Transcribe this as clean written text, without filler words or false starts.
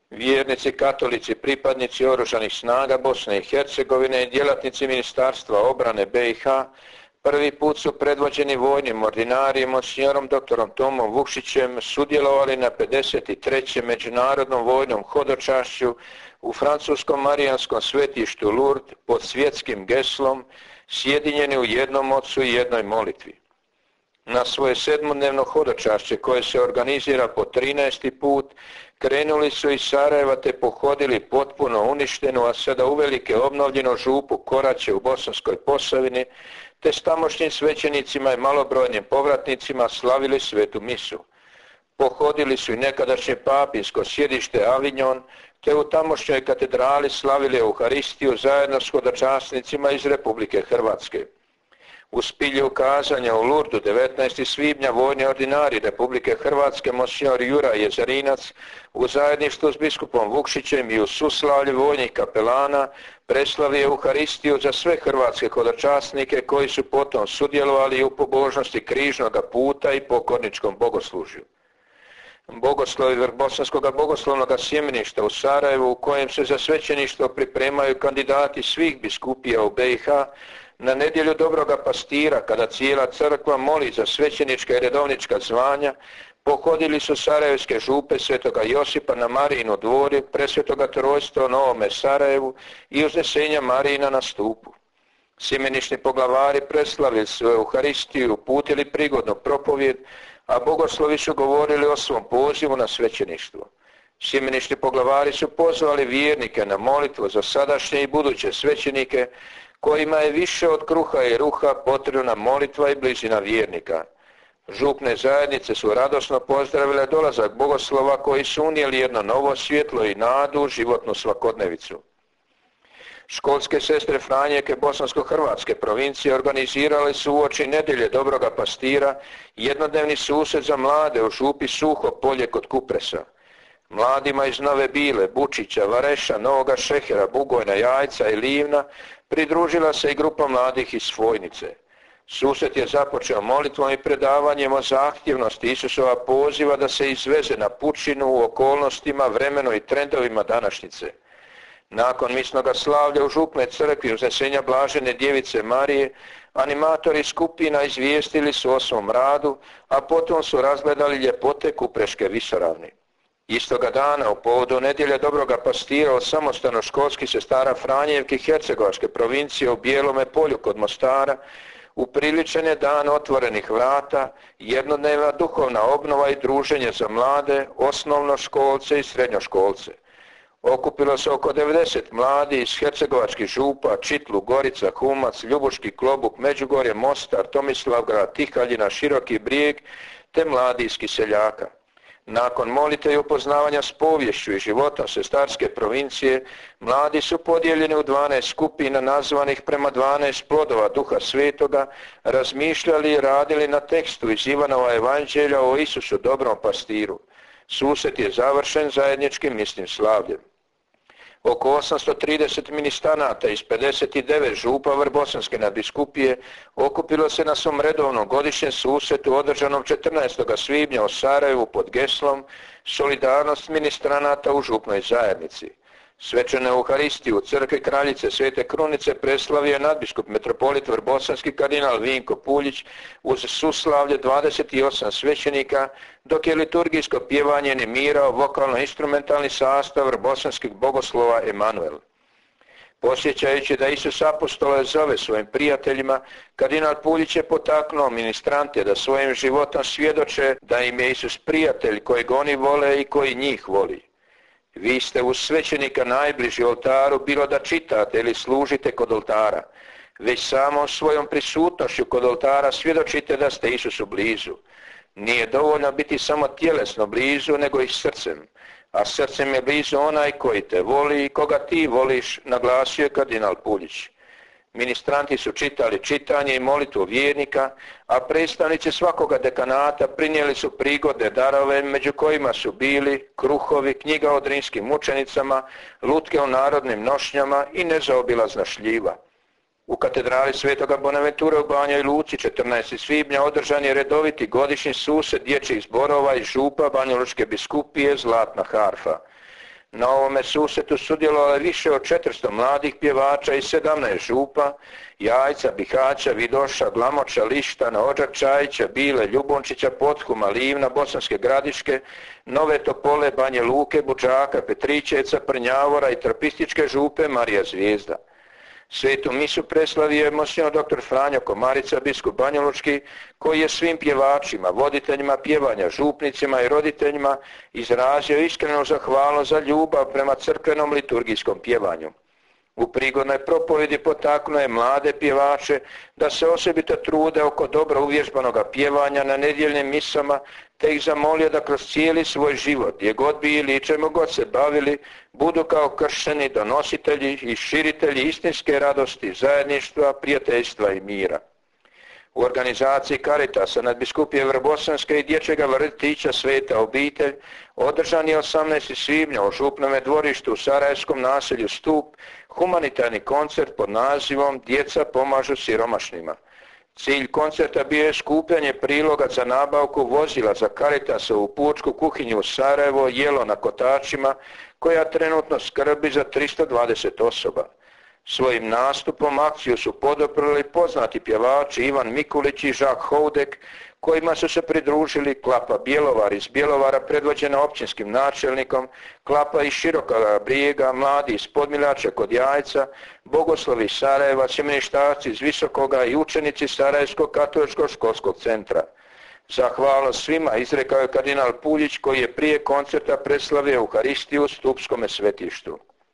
Vjernici katolici, pripadnici Oružanih snaga Bosne i Hercegovine i djelatnici Ministarstva obrane BiH prvi put su predvođeni vojnim ordinarijem monsinjorom dr. Tomom Vukšićem sudjelovali na 53. međunarodnom vojnom hodočašću u francuskom marijanskom svetištu Lourdes pod svjetskim geslom sjedinjeni u jednom ocu i jednoj molitvi. Na svoje 7-dnevno hodočašće koje se organizira po 13. put krenuli su iz Sarajeva te pohodili potpuno uništenu, a sada uvelike obnovljenu župu Koraće u Bosanskoj Posavini, te s tamošnjim svećenicima i malobrojnim povratnicima slavili svetu misu. Pohodili su i nekadašnje papinsko sjedište Avignon, te u tamošnjoj katedrali slavili Euharistiju zajedno s hodočasnicima iz Republike Hrvatske. U spilju kazanja u Lurdu 19. svibnja vojni ordinari Republike Hrvatske monsinjor Juraj Jezerinac u zajedništvu s biskupom Vukšićem i u suslavlju vojnih kapelana preslavio Euharistiju za sve hrvatske hodočasnike koji su potom sudjelovali u pobožnosti križnoga puta i pokorničkom bogoslužju. Bogoslovi Vrbosanskog bogoslovnog sjemeništa u Sarajevu u kojem se za svećeništvo pripremaju kandidati svih biskupija u BiH na nedjelju Dobroga Pastira, kada cijela crkva moli za svećenička i redovnička zvanja, pohodili su sarajevske župe Svetoga Josipa na Marijinu dvori, Presvetoga Trojstva u Novome Sarajevu i uznesenja Marijina na stupu. Sjemenični poglavari preslavili su Euharistiju, uputili prigodnu propovjed, a bogoslovi su govorili o svom pozivu na svećeništvo. Sjemenični poglavari su pozvali vjernike na molitvu za sadašnje i buduće svećenike, kojima je više od kruha i ruha potrebna molitva i blizina vjernika. Župne zajednice su radosno pozdravile dolazak bogoslova koji su unijeli jedno novo svjetlo i nadu u životnu svakodnevicu. Školske sestre Franjevke Bosansko-Hrvatske provincije organizirale su uoči nedjelje Dobroga Pastira jednodnevni susret za mlade u župi Suho Polje kod Kupresa. Mladima iz Nove Bile, Bučića, Vareša, Novoga Šehera, Bugojna, Jajca i Livna pridružila se i grupa mladih iz Svojnice. Susret je započeo molitvom i predavanjem o zahtjevnosti Isusova poziva da se izveze na pučinu u okolnostima, vremenu i trendovima današnjice. Nakon misnoga slavlja u župnoj crkvi uznesenja Blažene Djevice Marije, animatori skupina izvijestili su o svom radu, a potom su razgledali ljepote Kupreške visoravni. Istoga dana u povodu nedjelje Dobroga Pastira od samostano školskih sestara Franjevke Hercegovačke provincije u Bijelome Polju kod Mostara upriličen je dan otvorenih vrata, jednodnevna duhovna obnova i druženje za mlade, osnovnoškolce i srednjoškolce. Okupilo se oko 90 mladi iz hercegovačkih župa, Čitlu, Gorica, Humac, Ljubuški Klobuk, Međugorje, Mostar, Tomislavgrad, Tihaljina, Široki Brijeg te mladi iz Kiseljaka. Nakon molite i upoznavanja s poviješću i životom sestarske provincije, mladi su podijeljeni u 12 skupina nazvanih prema 12 plodova Duha Svetoga, razmišljali i radili na tekstu iz Ivanova evanđelja o Isusu dobrom pastiru. Susret je završen zajedničkim misnim slavljem. Oko 830 ministranata iz 59 župa Vrbosanske nadbiskupije okupilo se na svom redovnom godišnjem susretu održanom 14. svibnja u Sarajevu pod geslom Solidarnost ministranata u župnoj zajednici. Svečanu Euharistiju u crkvi Kraljice Svete Krunice preslavio je nadbiskup metropolit Vrbosanski kardinal Vinko Puljić uz suslavlje 28 svećenika, dok je liturgijsko pjevanje animirao vokalno-instrumentalni sastav vrbosanskih bogoslova Emanuel. Posjećajući da Isus apostole zove svojim prijateljima, kardinal Puljić je potaknuo ministrante da svojim životom svjedoče da im je Isus prijatelj kojeg oni vole i koji njih voli. Vi ste uz svećenika najbliži oltaru, bilo da čitate ili služite kod oltara. Već samom svojom prisutnošću kod oltara svjedočite da ste Isusu blizu. Nije dovoljno biti samo tjelesno blizu, nego i srcem. A srcem je blizu onaj koji te voli i koga ti voliš, naglasio je kardinal Puljić. Ministranti su čitali čitanje i molitvu vjernika, a predstavnici svakoga dekanata prinijeli su prigode darove, među kojima su bili kruhovi, knjiga o drimskim mučenicama, lutke o narodnim nošnjama i nezaobilazna šljiva. U katedrali Svetoga Bonaventure u Banjoj Luci 14. svibnja održan je redoviti godišnji susret dječjih zborova i župa Banjalučke biskupije Zlatna harfa. Na ovome susretu sudjelovalo je više od 400 mladih pjevača i 17 župa, Jajca, Bihaća, Vidoša, Glamoča, Lištana, Odžak-Čajića, Bile, Ljubončića, Pothuma, Livna, Bosanske Gradiške, Nove Topole, Banje Luke, Bučaka, Petričevca, Prnjavora i trapističke župe Marija Zvijezda. Svetu misu preslavio je monsignor dr. Franjo Komarica, biskup banjalučki, koji je svim pjevačima, voditeljima pjevanja, župnicima i roditeljima izrazio iskrenu zahvalnost za ljubav prema crkvenom liturgijskom pjevanju. U prigodnoj propovjedi potaknuo je mlade pjevače da se osobito trude oko dobro uvježbanoga pjevanja na nedjeljnim misama, te ih zamolio da kroz cijeli svoj život, gdje god bili i čemu god se bavili, budu kao kršćani donositelji i širitelji istinske radosti, zajedništva, prijateljstva i mira. U organizaciji Caritasa nadbiskupije Vrbosanske i dječjega vrtića Sveta obitelj održan je 18. svibnja u župnome dvorištu u sarajevskom naselju Stup humanitarni koncert pod nazivom Djeca pomažu siromašnima. Cilj koncerta bio je skupljanje priloga za nabavku vozila za Caritasovu pučku kuhinju u Sarajevo Jelo na kotačima, koja trenutno skrbi za 320 osoba. Svojim nastupom akciju su poduprli poznati pjevači Ivan Mikulić i Žak Houdek, kojima su se pridružili Klapa Bjelovar iz Bjelovara predvođena općinskim načelnikom, Klapa iz Širokoga Brijega, mladi iz Podmiljače kod Jajca, bogoslovi iz Sarajeva, sjemeništarci iz Visokoga i učenici Sarajevskog katoličkog školskog centra. Zahvalnost svima izrekao je kardinal Puljić, koji je prije koncerta preslavio Euharistiju u Stupskome svetištu.